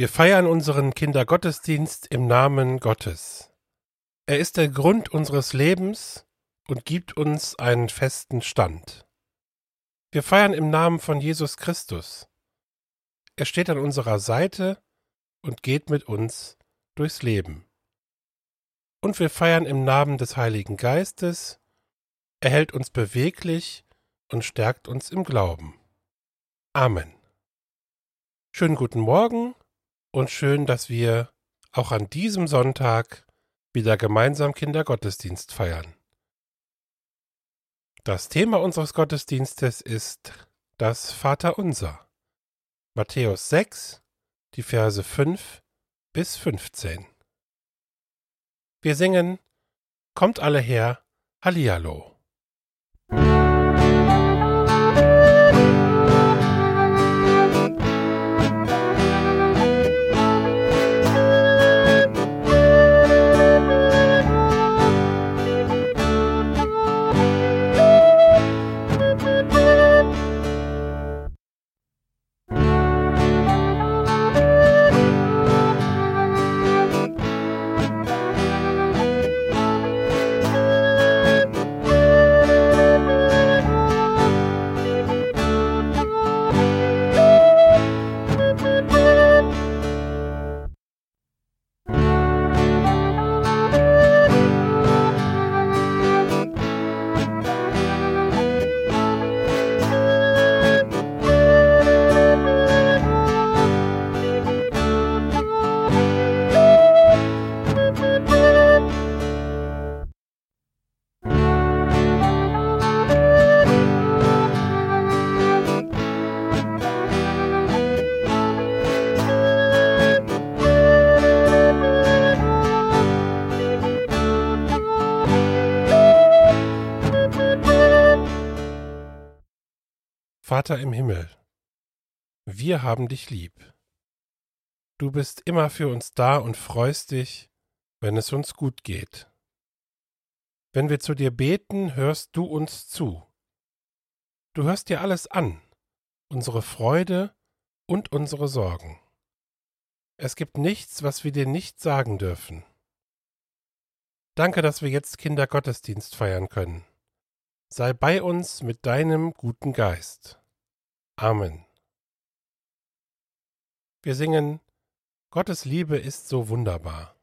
Wir feiern unseren Kindergottesdienst im Namen Gottes. Er ist der Grund unseres Lebens und gibt uns einen festen Stand. Wir feiern im Namen von Jesus Christus. Er steht an unserer Seite und geht mit uns durchs Leben. Und wir feiern im Namen des Heiligen Geistes. Er hält uns beweglich und stärkt uns im Glauben. Amen. Schönen guten Morgen und schön, dass wir auch an diesem Sonntag wieder gemeinsam Kindergottesdienst feiern. Das Thema unseres Gottesdienstes ist das Vaterunser. Matthäus 6, die Verse 5 bis 15. Wir singen Kommt alle her, Hallihallo. Vater im Himmel, wir haben dich lieb. Du bist immer für uns da und freust dich, wenn es uns gut geht. Wenn wir zu dir beten, hörst du uns zu. Du hörst dir alles an, unsere Freude und unsere Sorgen. Es gibt nichts, was wir dir nicht sagen dürfen. Danke, dass wir jetzt Kindergottesdienst feiern können. Sei bei uns mit deinem guten Geist. Amen. Wir singen Gottes Liebe ist so wunderbar.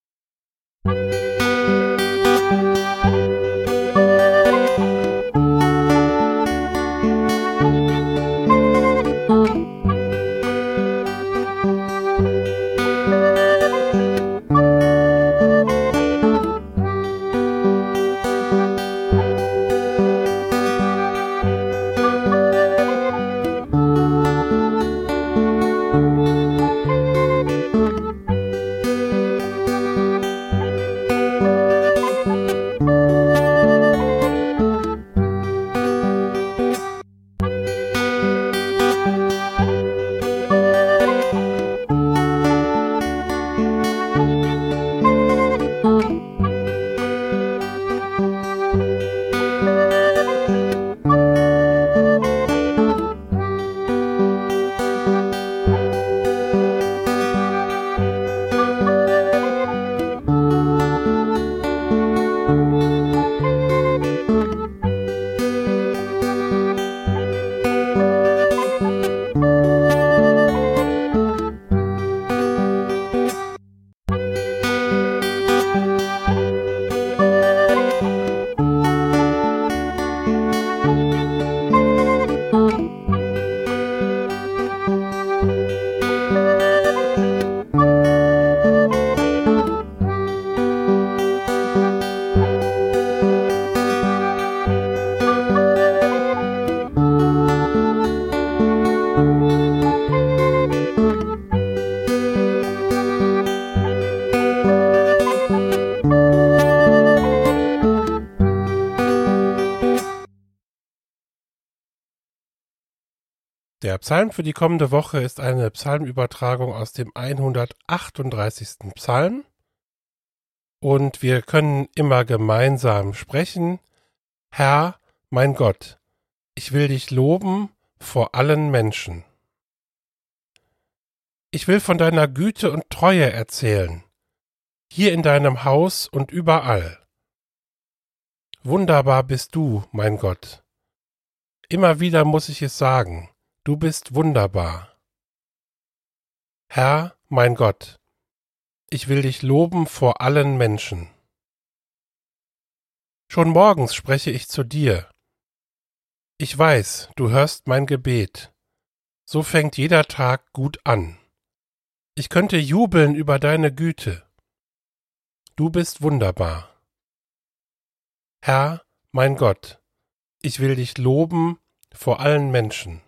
Der Psalm für die kommende Woche ist eine Psalmübertragung aus dem 138. Psalm und wir können immer gemeinsam sprechen. Herr, mein Gott, ich will dich loben vor allen Menschen. Ich will von deiner Güte und Treue erzählen, hier in deinem Haus und überall. Wunderbar bist du, mein Gott. Immer wieder muss ich es sagen, du bist wunderbar. Herr, mein Gott, ich will dich loben vor allen Menschen. Schon morgens spreche ich zu dir. Ich weiß, du hörst mein Gebet. So fängt jeder Tag gut an. Ich könnte jubeln über deine Güte. Du bist wunderbar. Herr, mein Gott, ich will dich loben vor allen Menschen.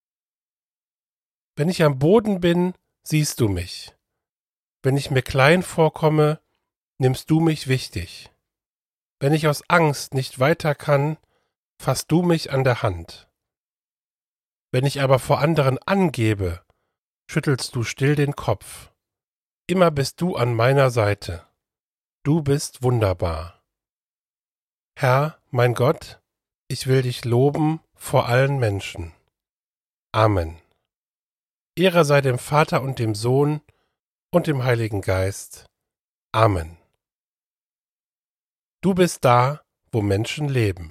Wenn ich am Boden bin, siehst du mich. Wenn ich mir klein vorkomme, nimmst du mich wichtig. Wenn ich aus Angst nicht weiter kann, fasst du mich an der Hand. Wenn ich aber vor anderen angebe, schüttelst du still den Kopf. Immer bist du an meiner Seite. Du bist wunderbar. Herr, mein Gott, ich will dich loben vor allen Menschen. Amen. Ehre sei dem Vater und dem Sohn und dem Heiligen Geist. Amen. Du bist da, wo Menschen leben.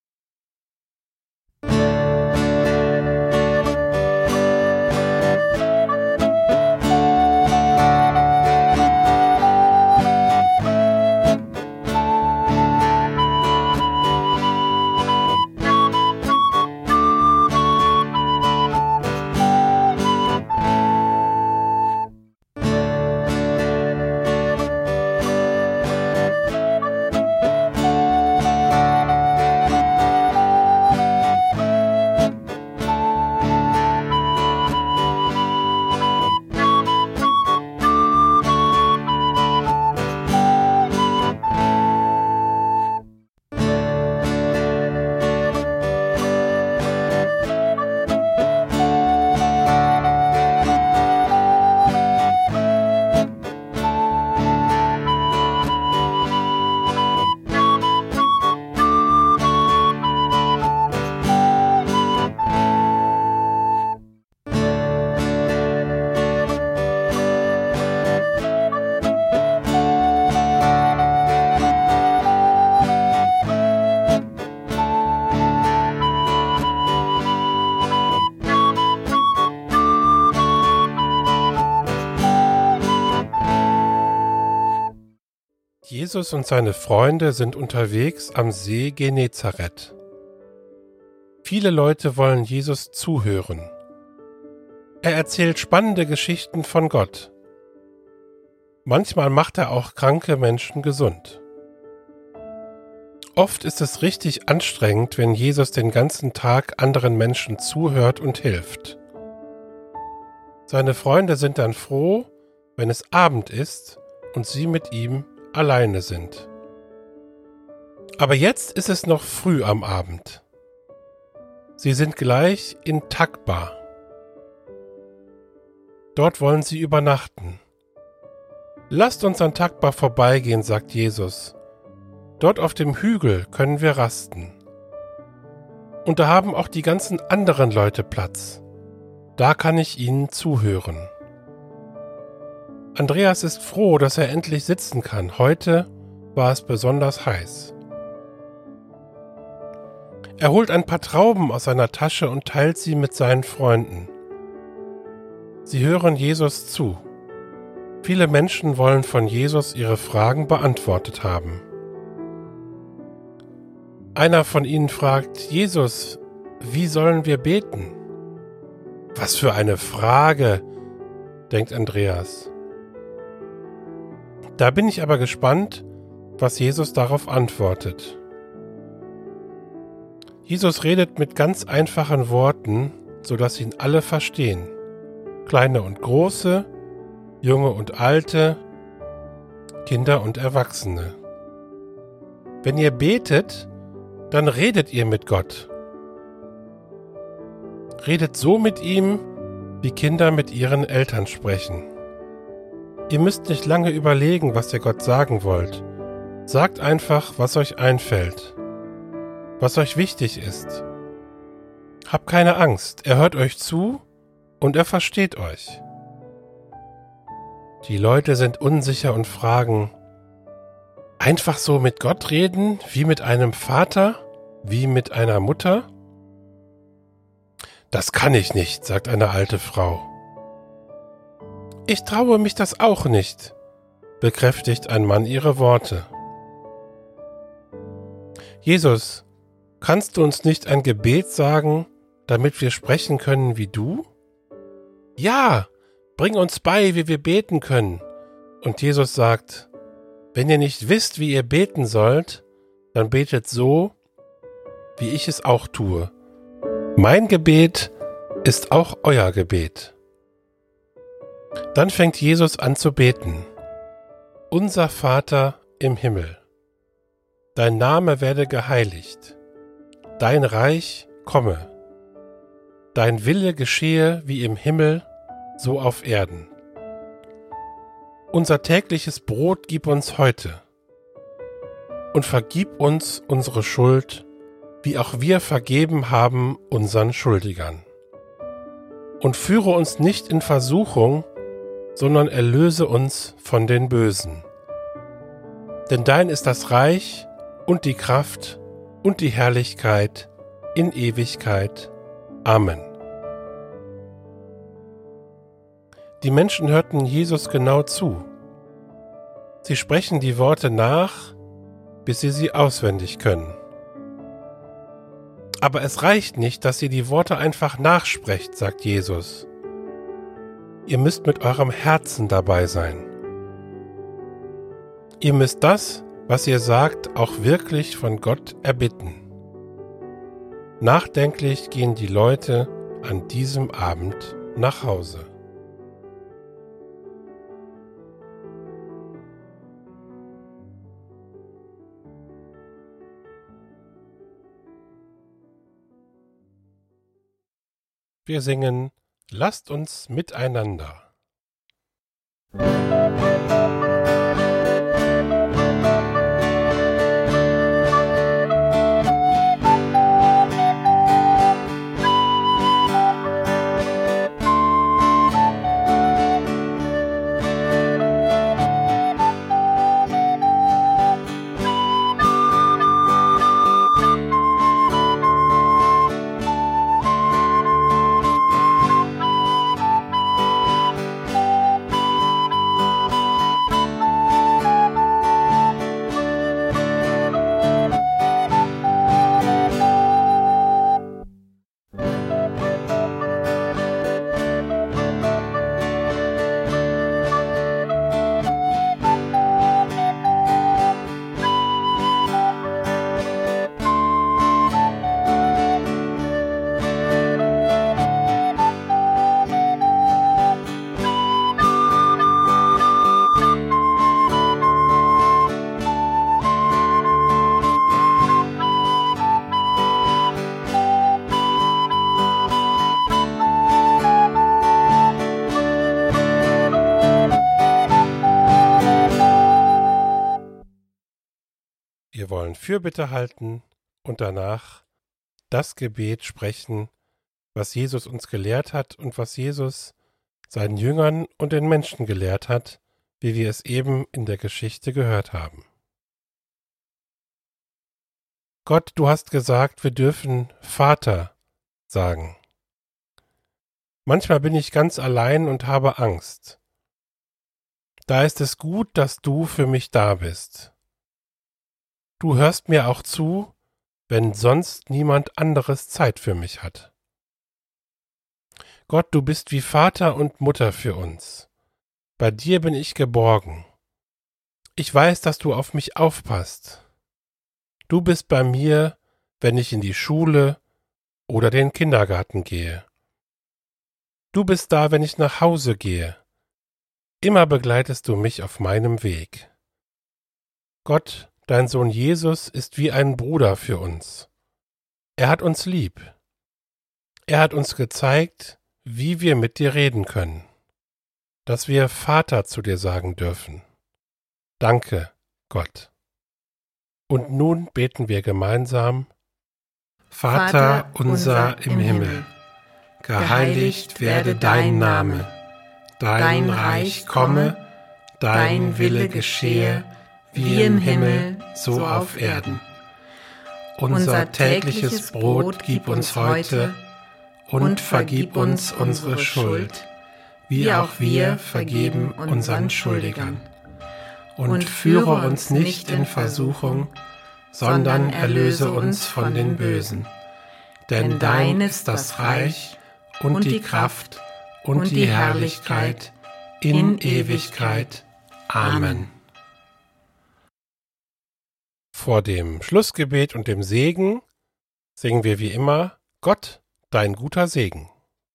Jesus und seine Freunde sind unterwegs am See Genezareth. Viele Leute wollen Jesus zuhören. Er erzählt spannende Geschichten von Gott. Manchmal macht er auch kranke Menschen gesund. Oft ist es richtig anstrengend, wenn Jesus den ganzen Tag anderen Menschen zuhört und hilft. Seine Freunde sind dann froh, wenn es Abend ist und sie mit ihm alleine sind. Aber jetzt ist es noch früh am Abend. Sie sind gleich in Takba. Dort wollen sie übernachten. Lasst uns an Takba vorbeigehen, sagt Jesus. Dort auf dem Hügel können wir rasten. Und da haben auch die ganzen anderen Leute Platz. Da kann ich ihnen zuhören. Andreas ist froh, dass er endlich sitzen kann. Heute war es besonders heiß. Er holt ein paar Trauben aus seiner Tasche und teilt sie mit seinen Freunden. Sie hören Jesus zu. Viele Menschen wollen von Jesus ihre Fragen beantwortet haben. Einer von ihnen fragt: Jesus, wie sollen wir beten? Was für eine Frage, denkt Andreas. Da bin ich aber gespannt, was Jesus darauf antwortet. Jesus redet mit ganz einfachen Worten, sodass ihn alle verstehen. Kleine und Große, Junge und Alte, Kinder und Erwachsene. Wenn ihr betet, dann redet ihr mit Gott. Redet so mit ihm, wie Kinder mit ihren Eltern sprechen. Ihr müsst nicht lange überlegen, was ihr Gott sagen wollt. Sagt einfach, was euch einfällt, was euch wichtig ist. Habt keine Angst, er hört euch zu und er versteht euch. Die Leute sind unsicher und fragen, einfach so mit Gott reden, wie mit einem Vater, wie mit einer Mutter? Das kann ich nicht, sagt eine alte Frau. Ich traue mich das auch nicht, bekräftigt ein Mann ihre Worte. Jesus, kannst du uns nicht ein Gebet sagen, damit wir sprechen können wie du? Ja, bring uns bei, wie wir beten können. Und Jesus sagt, wenn ihr nicht wisst, wie ihr beten sollt, dann betet so, wie ich es auch tue. Mein Gebet ist auch euer Gebet. Dann fängt Jesus an zu beten. Unser Vater im Himmel, dein Name werde geheiligt, dein Reich komme, dein Wille geschehe wie im Himmel, so auf Erden. Unser tägliches Brot gib uns heute und vergib uns unsere Schuld, wie auch wir vergeben haben unseren Schuldigern. Und führe uns nicht in Versuchung, sondern erlöse uns von den Bösen. Denn dein ist das Reich und die Kraft und die Herrlichkeit in Ewigkeit. Amen. Die Menschen hörten Jesus genau zu. Sie sprechen die Worte nach, bis sie auswendig können. Aber es reicht nicht, dass ihr die Worte einfach nachsprecht, sagt Jesus. Ihr müsst mit eurem Herzen dabei sein. Ihr müsst das, was ihr sagt, auch wirklich von Gott erbitten. Nachdenklich gehen die Leute an diesem Abend nach Hause. Wir singen Lasst uns miteinander. Wir wollen Fürbitte halten und danach das Gebet sprechen, was Jesus uns gelehrt hat und was Jesus seinen Jüngern und den Menschen gelehrt hat, wie wir es eben in der Geschichte gehört haben. Gott, du hast gesagt, wir dürfen Vater sagen. Manchmal bin ich ganz allein und habe Angst. Da ist es gut, dass du für mich da bist. Du hörst mir auch zu, wenn sonst niemand anderes Zeit für mich hat. Gott, du bist wie Vater und Mutter für uns. Bei dir bin ich geborgen. Ich weiß, dass du auf mich aufpasst. Du bist bei mir, wenn ich in die Schule oder den Kindergarten gehe. Du bist da, wenn ich nach Hause gehe. Immer begleitest du mich auf meinem Weg. Gott, dein Sohn Jesus ist wie ein Bruder für uns. Er hat uns lieb. Er hat uns gezeigt, wie wir mit dir reden können, dass wir Vater zu dir sagen dürfen. Danke, Gott. Und nun beten wir gemeinsam: Vater unser im Himmel, geheiligt werde dein Name, dein Reich komme, dein Wille geschehe, wie im Himmel, so auf Erden. Unser tägliches Brot gib uns heute und vergib uns unsere Schuld, wie auch wir vergeben unseren Schuldigern. Und führe uns nicht in Versuchung, sondern erlöse uns von den Bösen. Denn dein ist das Reich und die Kraft und die Herrlichkeit in Ewigkeit. Amen. Vor dem Schlussgebet und dem Segen singen wir wie immer: Gott, dein guter Segen.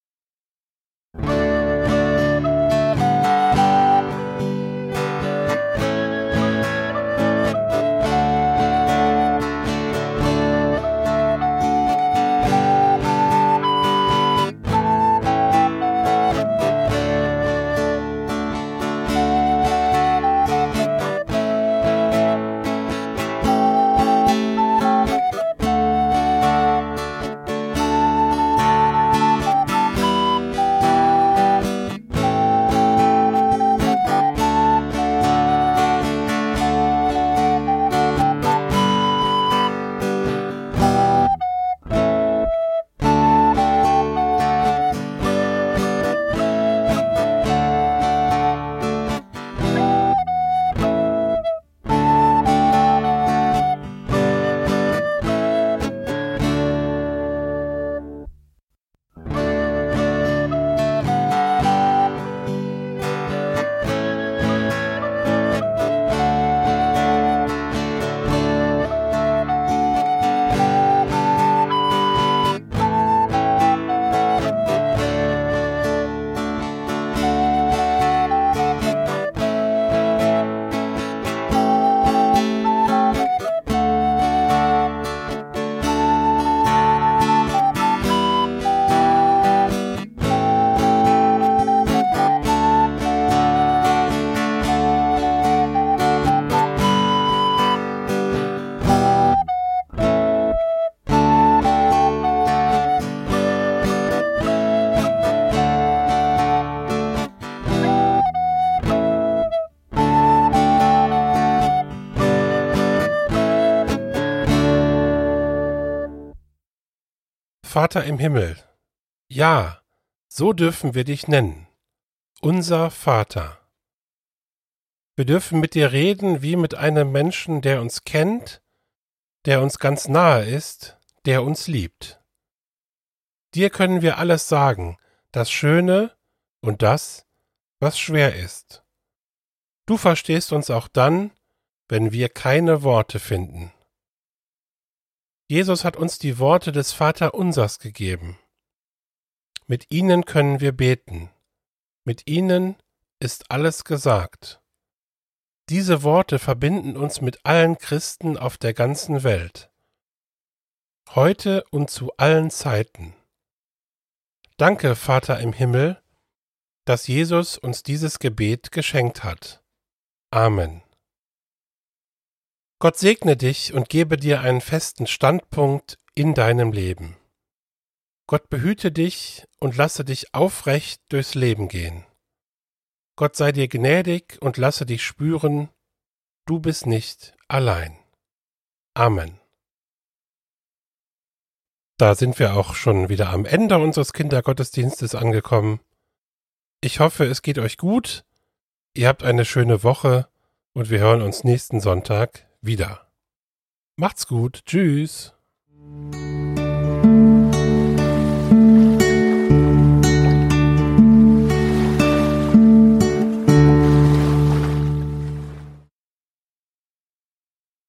Vater im Himmel, ja, so dürfen wir dich nennen, unser Vater. Wir dürfen mit dir reden wie mit einem Menschen, der uns kennt, der uns ganz nahe ist, der uns liebt. Dir können wir alles sagen, das Schöne und das, was schwer ist. Du verstehst uns auch dann, wenn wir keine Worte finden. Jesus hat uns die Worte des Vaterunsers gegeben. Mit ihnen können wir beten. Mit ihnen ist alles gesagt. Diese Worte verbinden uns mit allen Christen auf der ganzen Welt. Heute und zu allen Zeiten. Danke, Vater im Himmel, dass Jesus uns dieses Gebet geschenkt hat. Amen. Gott segne dich und gebe dir einen festen Standpunkt in deinem Leben. Gott behüte dich und lasse dich aufrecht durchs Leben gehen. Gott sei dir gnädig und lasse dich spüren, du bist nicht allein. Amen. Da sind wir auch schon wieder am Ende unseres Kindergottesdienstes angekommen. Ich hoffe, es geht euch gut, ihr habt eine schöne Woche und wir hören uns nächsten Sonntag wieder. Macht's gut, tschüss.